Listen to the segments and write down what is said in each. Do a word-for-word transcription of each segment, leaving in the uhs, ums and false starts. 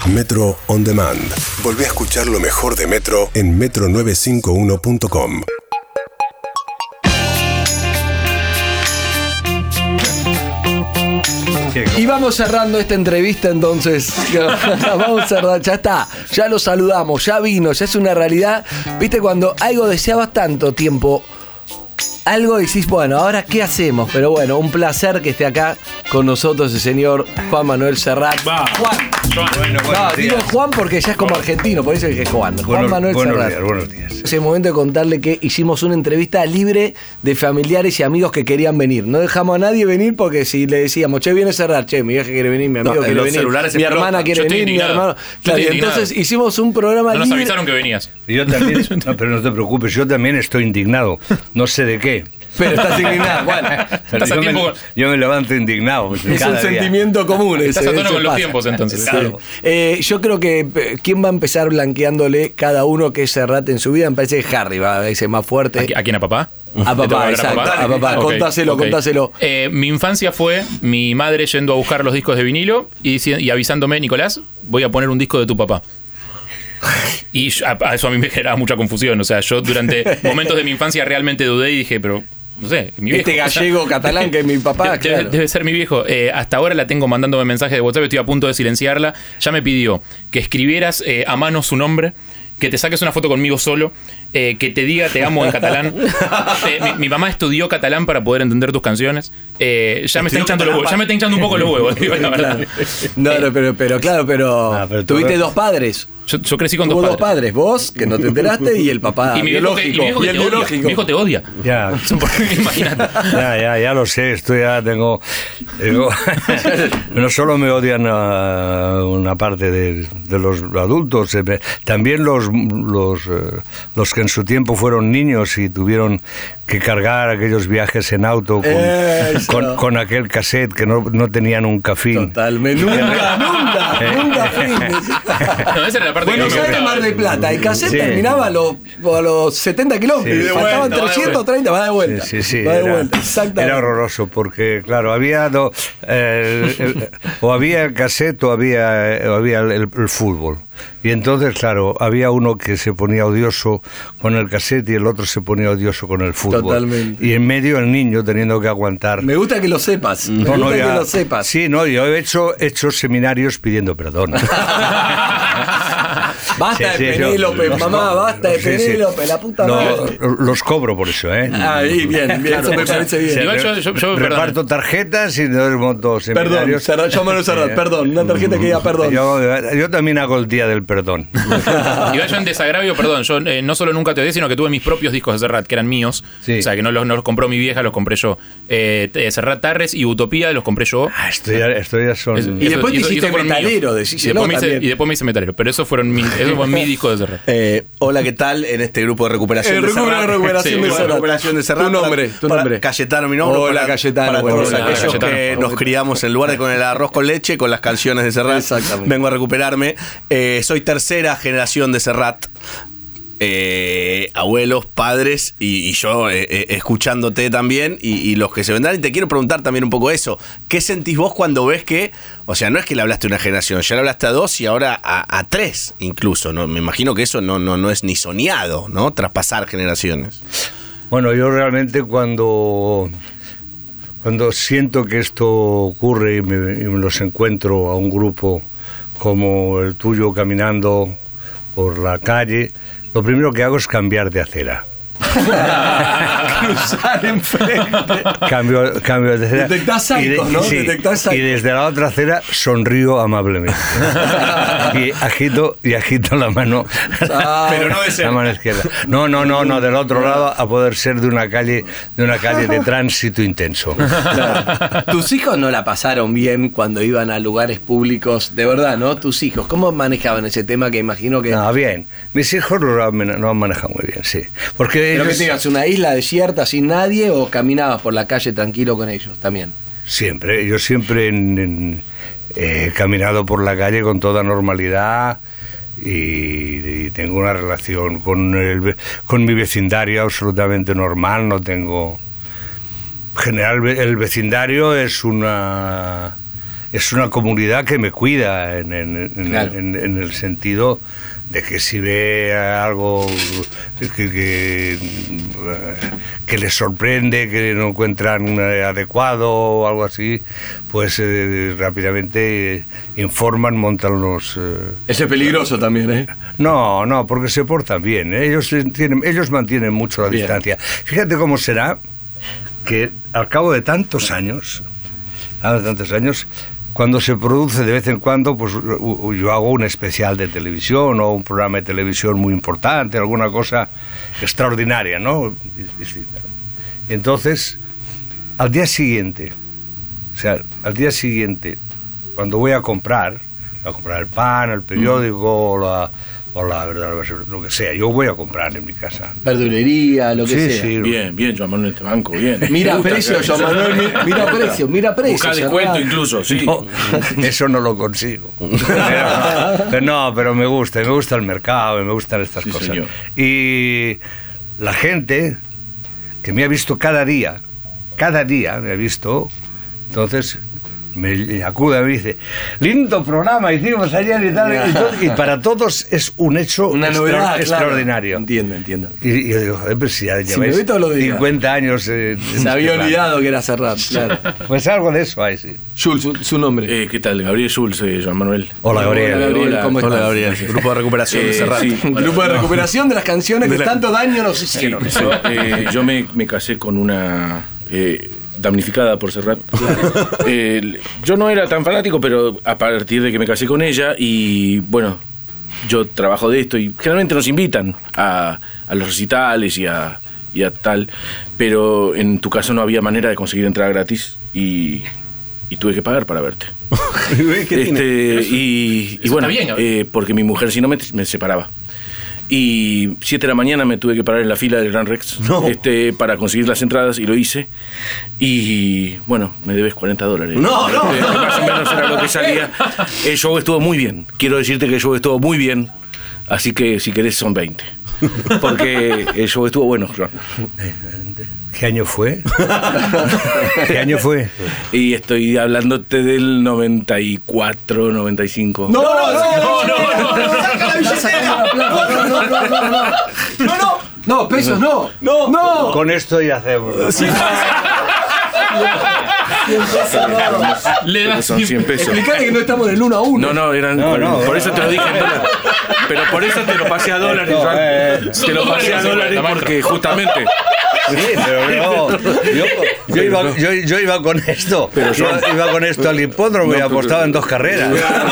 Metro On Demand. Volví a escuchar lo mejor de Metro en metro novecientos cincuenta y uno punto com. Y vamos cerrando esta entrevista entonces. Vamos cerrando, ya está, ya lo saludamos, ya vino, ya es una realidad. Viste, cuando algo deseabas tanto tiempo, algo decís, bueno, ahora qué hacemos. Pero bueno, un placer que esté acá con nosotros el señor Juan Manuel Serrat. Va. Juan. Juan, bueno, No, digo Juan porque ya es como argentino, por eso dije Juan. Juan buenos, Manuel buenos Serrat. días, buenos días. Es el momento de contarle que hicimos una entrevista libre de familiares y amigos que querían venir. No dejamos a nadie venir porque si le decíamos, che, viene Serrat, che, mi vieja quiere venir, mi amigo No, quiere los venir, celulares mi explotan. hermana quiere Yo estoy venir, mi indignado. hermano. Yo Claro, y estoy entonces indignado. hicimos un programa No nos libre. avisaron que venías. Yo también, no, pero no te preocupes, yo también estoy indignado. No sé de qué. Pero estás indignado. Bueno, Pero Estás a yo, tiempo me, con- yo me levanto indignado. pues, es cada un día. sentimiento común. Estás ese, a tono eso con los pasa. tiempos, entonces. Sí. Claro. Eh, yo creo que eh, ¿quién va a empezar blanqueándole cada uno que es Serrat en su vida? Me parece que Harry va a ser más fuerte. ¿A, qui- a quién? ¿A papá? A ¿Le tengo que papá, hablar exacto. A papá, Ok, contáselo, ok. contáselo. Eh, mi infancia fue mi madre yendo a buscar los discos de vinilo y, dici- y avisándome, Nicolás, voy a poner un disco de tu papá. Y yo- a, a eso a mí me generaba mucha confusión. O sea, yo durante momentos de mi infancia realmente dudé y dije, pero no sé, mi viejo. Este o sea, gallego catalán que es mi papá, Debe, claro. debe ser mi viejo. Eh, hasta ahora la tengo mandándome mensajes de WhatsApp. Estoy a punto de silenciarla. Ya me pidió que escribieras eh, a mano su nombre, que te saques una foto conmigo solo, eh, que te diga te amo en catalán. Eh, mi, mi mamá estudió catalán para poder entender tus canciones. Eh, ya me está hinchando los huevos. Ya me está hinchando un poco los huevos, digo la verdad. No, no, pero, pero claro, pero, Ah, pero tuviste todo- dos padres. Yo, yo crecí con Hubo dos dos padres. padres, vos, que no te enteraste, y el papá Y mi viejo, que, y mi biológico. viejo que el te odia. biológico. Mi viejo te odia. Ya, Imagínate. ya, ya, ya lo sé, esto ya tengo... tengo- no solo me odian a una parte de, de los adultos, eh, me- también los, los, eh, los que en su tiempo fueron niños y tuvieron que cargar aquellos viajes en auto con, Eso. con, con aquel cassette que no, no tenían nunca fin. Totalmente. Nunca, nunca, Eh. nunca fin. No, esa era la parte Buenos que no me Aires, gustaba. Mar del Plata. El cassette Sí. terminaba a los, a los setenta kilómetros. Sí. Y De faltaban vuelta, va de trescientos treinta, va de vuelta. Sí, sí, sí, Va de era, vuelta, exactamente. era horroroso porque, claro, había do- eh, el- el- o había el cassette o había, o había el, el- el fútbol. Y entonces, claro, había uno que se ponía odioso con el cassette y el otro se ponía odioso con el fútbol. Totalmente. Y en medio el niño teniendo que aguantar. Me gusta que lo sepas. Me No, no, gusta ya- que lo sepas. Sí, no, yo he hecho, he hecho seminarios pidiendo perdón. Basta Sí, de sí, yo- Penélope, los mamá, co- basta de sí, sí. Penélope, la puta No, madre. los cobro por eso, ¿eh? Ahí, bien, bien, eso me parece bien. Igual yo- yo- yo- reparto tarjetas y doy monto Perdón, seminarios. Serrat, yo Manuel Serrat, Eh, perdón, una tarjeta que diga perdón. Yo, yo también hago el día del perdón. Igual yo en desagravio, perdón, yo eh, no solo nunca te odié, sino que tuve mis propios discos de Serrat, que eran míos. Sí. O sea, que no los, no los compró mi vieja, los compré yo. Eh, eh, Serrat Tarres y Utopía los compré yo. Ah, esto ya, esto ya son... Eso- Y después te eso- hiciste fueron metalero, míos. decíselo y después, me hice, también. y después me hice metalero. Pero eso fueron mi, eso fue mi disco de Serrat. Eh, hola, ¿qué tal? En este grupo de recuperación El de grupo de Serrat. recuperación Sí, de Grupo Serrat. recuperación de Serrat. Tu nombre, para- tu para- nombre. Cayetano, mi nombre. Hola, para, Cayetano, Para bueno, todos hola, aquellos Cayetano. que nos criamos en lugar de con el arroz con leche, con las canciones de Serrat. Exactamente. Vengo a recuperarme. Eh, soy tercera generación de Serrat. Eh, abuelos, padres y, y yo eh, eh, escuchándote también y, y los que se vendrán. Y te quiero preguntar también un poco eso. ¿Qué sentís vos cuando ves que, o sea, no es que le hablaste a una generación, ya le hablaste a dos y ahora a, a tres incluso, ¿no? Me imagino que eso no, no, no es ni soñado, ¿no? Traspasar generaciones. Bueno, yo realmente cuando, cuando siento que esto ocurre y me, y me los encuentro a un grupo como el tuyo caminando por la calle, lo primero que hago es cambiar de acera. Cruzar enfrente. Cambio, cambio de acera. Detectás Y de- psychos, ¿no? sí, Detectás psychos. y desde la otra acera sonrío amablemente. y agito, y agito la mano. Ah, Pero no de cerca. La mano izquierda. No, no, no, no, del otro lado, a poder ser de una calle, de una calle de tránsito intenso. Claro. Tus hijos no la pasaron bien cuando iban a lugares públicos, de verdad, ¿no? Tus hijos, ¿cómo manejaban ese tema que imagino que... No, bien. Mis hijos lo han, lo han manejado muy bien, sí. Porque Pero que ellos- tengas una isla desierta sin nadie o caminabas por la calle tranquilo con ellos también. Siempre, yo siempre en- en- he caminado por la calle con toda normalidad y, y tengo una relación con, el, ve- con mi vecindario absolutamente normal, no tengo... En general, ve- el vecindario es una... es una comunidad que me cuida en, en, en, Claro. en, en el sentido de que si ve algo que, que, que les sorprende, que no encuentran adecuado o algo así, pues eh, rápidamente informan, montan los... Eh, Eso es peligroso también, ¿eh? no, no, porque se portan bien, ¿eh? ellos, tienen, ellos mantienen mucho la Bien. distancia. Fíjate cómo será que al cabo de tantos años, de tantos años, cuando se produce de vez en cuando, pues yo hago un especial de televisión o un programa de televisión muy importante, alguna cosa extraordinaria, ¿no? Distinta. Entonces, al día siguiente, o sea, al día siguiente, cuando voy a comprar, a comprar el pan, el periódico, o la, o la verdad, lo que sea, yo voy a comprar en mi casa. Verdulería, lo que Sí, sea. sí. Bien, bien, Joan Manuel, te banco, bien. Mira Me gusta precio, que- Joan Manuel, mi- mira precio, mira precio. Busca Serrat. descuento incluso, sí. No, eso no lo consigo. Pero, no, pero me gusta, me gusta el mercado, me gustan estas Sí, cosas. señor. Y la gente que me ha visto cada día, cada día me ha visto, entonces me acude y me dice, lindo programa hicimos ayer y tal, y, todo- y para todos es un hecho Una extra- novedad, claro. extraordinario. Entiendo, entiendo. Y, y yo digo, joder, pues si ya Si lleváis me ve todos los días. cincuenta años... eh, Se había en- olvidado que era Serrat, claro. Pues algo de eso hay, sí. Jules, su, su nombre. Eh, ¿Qué tal? Gabriel Schulz, eh, Joan Manuel. Hola, Gabriel. Hola, Gabriel, Hola, ¿cómo Hola, estás? Gabriel. Grupo de recuperación de Eh, Serrat. sí. Un grupo de recuperación de las canciones que tanto daño nos hicieron. Yo, eh, yo me, me casé con una eh, damnificada por Serrat. Eh, yo no era tan fanático, pero a partir de que me casé con ella y bueno, yo trabajo de esto y generalmente nos invitan a, a los recitales y a, y a tal, pero en tu caso no había manera de conseguir entrada gratis y, y tuve que pagar para verte. ¿Qué tiene? Este, y, y Eso bueno, está bien, Gabriel. eh, porque mi mujer si no me, me separaba. Y siete de la mañana me tuve que parar en la fila del Gran Rex este, para conseguir las entradas y lo hice. Y bueno, me debes cuarenta dólares. No, no, Este, no. Más o menos era lo que salía. El show estuvo muy bien. Quiero decirte que el show estuvo muy bien. Así que si querés son veinte. Porque el show estuvo bueno, Joan. ¿Qué año fue? ¿Qué año fue? Y estoy hablándote del noventa y cuatro, noventa y cinco. No, no, no, no, no, no, saca la billetera. No, no, no, no, no, no, no, no, no, pesos no, no, no. Con esto ya hacemos. Le das Son cien pesos. Explicale que no estamos del uno a uno. No, no, eran. No, por, no, por no. eso te lo dije en dólares. Pero por eso te lo pasé a dólares, No, Joan. eh, Te lo pasé a dólares porque justamente. Sí, pero no. Yo, yo, iba, yo, yo iba con esto. Pero yo son- iba con esto al hipódromo y No, pero- apostaba en dos carreras.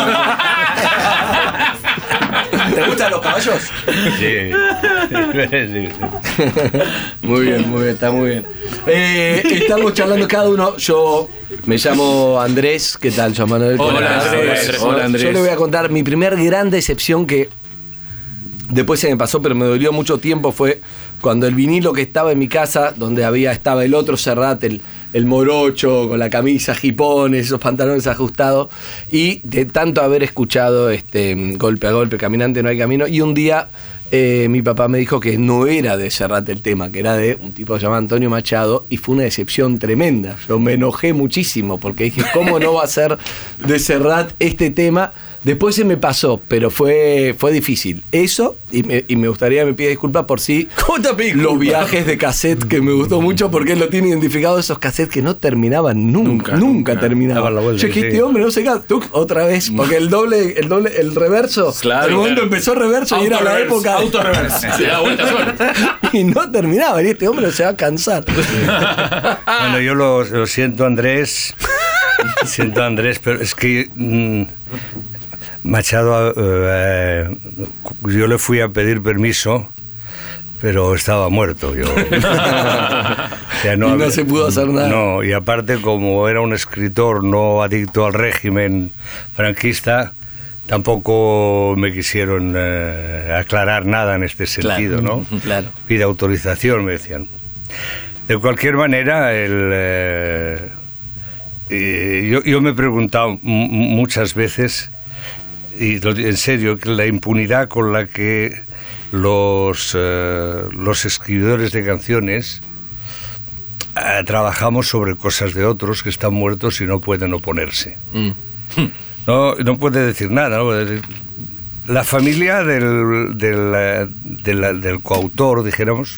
¿Te gustan los caballos? Sí. Sí, sí. Muy bien, muy bien, está muy bien. Eh, estamos charlando cada uno. Yo me llamo Andrés. ¿Qué tal, Joan Manuel? Hola, ¿Cómo estás? Andrés. Hola, Andrés. Yo le voy a contar mi primer gran decepción que después se me pasó, pero me dolió mucho tiempo. Fue cuando el vinilo que estaba en mi casa, donde había estaba el otro Serrat, el, el morocho, con la camisa, jipones, esos pantalones ajustados, y de tanto haber escuchado este golpe a golpe, caminante no hay camino, y un día eh, mi papá me dijo que no era de Serrat el tema, que era de un tipo llamado Antonio Machado, y fue una decepción tremenda. Yo me enojé muchísimo porque dije, ¿cómo no va a ser de Serrat este tema? Después se me pasó, pero fue, fue difícil. Eso, y me, y me gustaría que me pida disculpas por sí. Los viajes de cassette, que me gustó mucho porque él lo tiene identificado, esos cassettes que no terminaban nunca, Nunca, nunca, nunca. terminaban. Daban la vuelta, Yo dije, sí. este hombre no se cansa. Tuc, otra vez, porque el doble, el doble, el reverso, Claro, el momento claro. empezó reverso y era la Auto-reverse, época. auto-reverse. Se da vuelta solo. Y no terminaba, y este hombre se va a cansar. Bueno, yo lo, lo siento, Andrés. Siento, Andrés, pero es que mm, Machado, eh, yo le fui a pedir permiso, pero estaba muerto yo. O sea, Y no había- se pudo hacer nada. No, y aparte como era un escritor no adicto al régimen franquista, tampoco me quisieron eh, aclarar nada en este sentido, Claro, ¿no? claro. Pide autorización, me decían. De cualquier manera, el, eh, eh, yo, yo me he preguntado m- muchas veces, y lo- en serio, que la impunidad con la que los, eh, los escribidores de canciones eh, trabajamos sobre cosas de otros que están muertos y no pueden oponerse. Mm. No, no puede decir nada, ¿no? Puede decir- La familia del, del, eh, del, del coautor, dijéramos,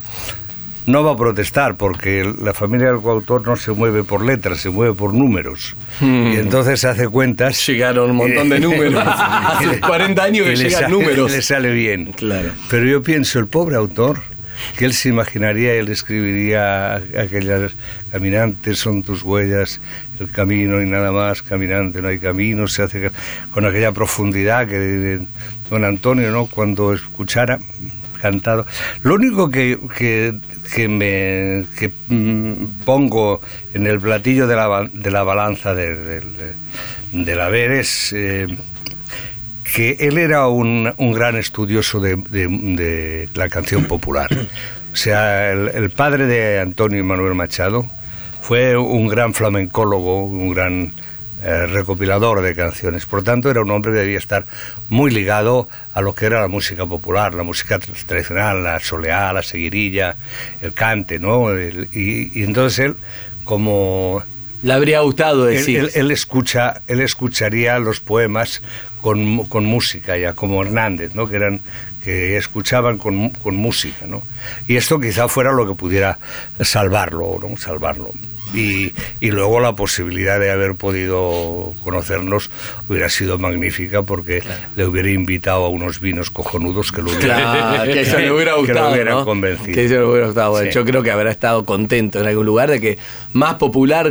no va a protestar porque la familia del coautor no se mueve por letras, se mueve por números. Hmm. Y entonces hace cuentas. Llegaron un montón de números. Hace cuarenta años que y le llegan sale- números. Le sale bien. Claro. Pero yo pienso, el pobre autor, que él se imaginaría, él escribiría aquellas: caminantes son tus huellas, el camino y nada más, caminante no hay camino, se hace con aquella profundidad que don Antonio, ¿no?, cuando escuchara cantado. Lo único que, que, que me que, mm, pongo en el platillo de la, ba- de la balanza de, de, de, del haber es eh, que él era un, un gran estudioso de, de- de la canción popular. O sea, el, el padre de Antonio Manuel Machado fue un gran flamencólogo, un gran eh, recopilador de canciones. Por tanto, era un hombre que debía estar muy ligado a lo que era la música popular, la música tra- tradicional, la soleá, la seguirilla, el cante, ¿no? El- y, y entonces él, como Le habría gustado él, decir. él- él escucha, él escucharía los poemas con, mu- con música, ya como Hernández, ¿no?, que eran que escuchaban con, mu- con música, ¿no? Y esto quizá fuera lo que pudiera salvarlo, ¿no? Salvarlo. Y, y luego la posibilidad de haber podido conocernos hubiera sido magnífica porque le hubiera invitado a unos vinos cojonudos que lo hubieran, Claro, que eso le hubiera que lo gustado, hubieran ¿no? convencido. Que eso le hubiera gustado. Bueno, Sí. yo creo que habrá estado contento en algún lugar de que más popular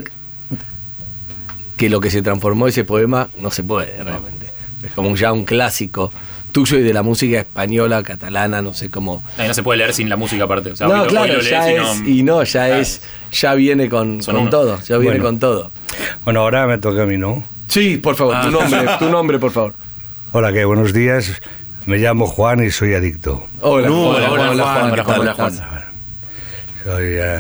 que lo que se transformó ese poema no se puede realmente. Es como ya un clásico tuyo y de la música española, catalana, no sé cómo. Ahí no se puede leer sin la música aparte. O sea, No, hoy, lo- claro, hoy lo lees ya y es, no- y no, ya Claro. es, ya viene con, Son con uno. todo, ya viene Bueno. con todo. Bueno, ahora me toca a mí, ¿no? Sí, por favor, tu nombre, tu nombre, por favor. Hola, ¿qué? Buenos días. Me llamo Juan y soy adicto. Hola, No, hola, hola, hola, Juan, Juan, hola, ¿qué tal hola, estás? Juan. Soy eh,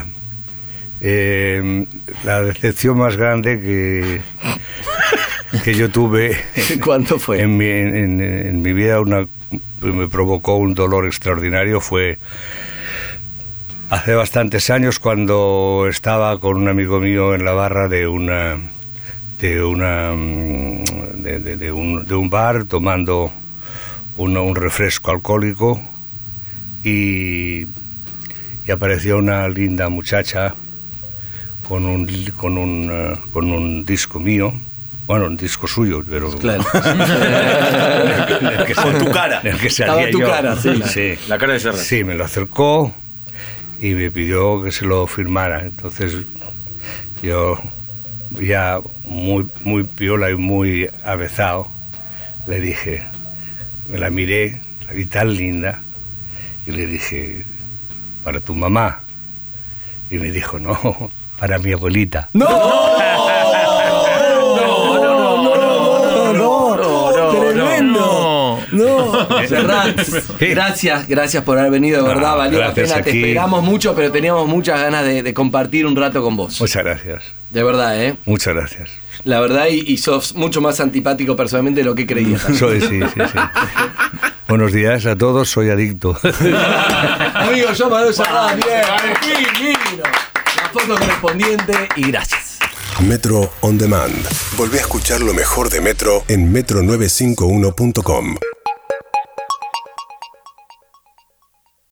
eh, la decepción más grande que, que yo tuve ¿Cuánto fue? en mi, en, en mi vida, una, me provocó un dolor extraordinario, fue hace bastantes años cuando estaba con un amigo mío en la barra de una de una mm, de, de- de un, de un bar tomando una- un refresco alcohólico y, y apareció una linda muchacha con un con un eh, con un disco mío, bueno, un disco suyo, pero Claro. en el que Con sal- tu cara. en el que Estaba salía tu yo. cara, sí. sí. La cara de Serrat. Sí, me lo acercó y me pidió que se lo firmara. Entonces yo, ya muy, muy piola y muy avezado, le dije, me la miré, la vi tan linda, y le dije, para tu mamá. Y me dijo, no, para mi abuelita. ¡No! ¡No! ¡No! ¡No! ¡No! ¡Tremendo! No, Serrat, gracias, gracias por haber venido, de verdad, No, valió la gracias pena, te a ti. esperamos mucho, pero teníamos muchas ganas de, de compartir un rato con vos. Muchas gracias, De verdad, ¿eh? muchas gracias. La verdad, y, y sos mucho más antipático personalmente de lo que creía. Soy, sí, sí, sí. Buenos días a todos, soy adicto. Amigo, yo Manuel Serrat, bien, por fin, vino. La foto correspondiente y gracias. Metro On Demand. Volvé a escuchar lo mejor de Metro en metro novecientos cincuenta y uno punto com.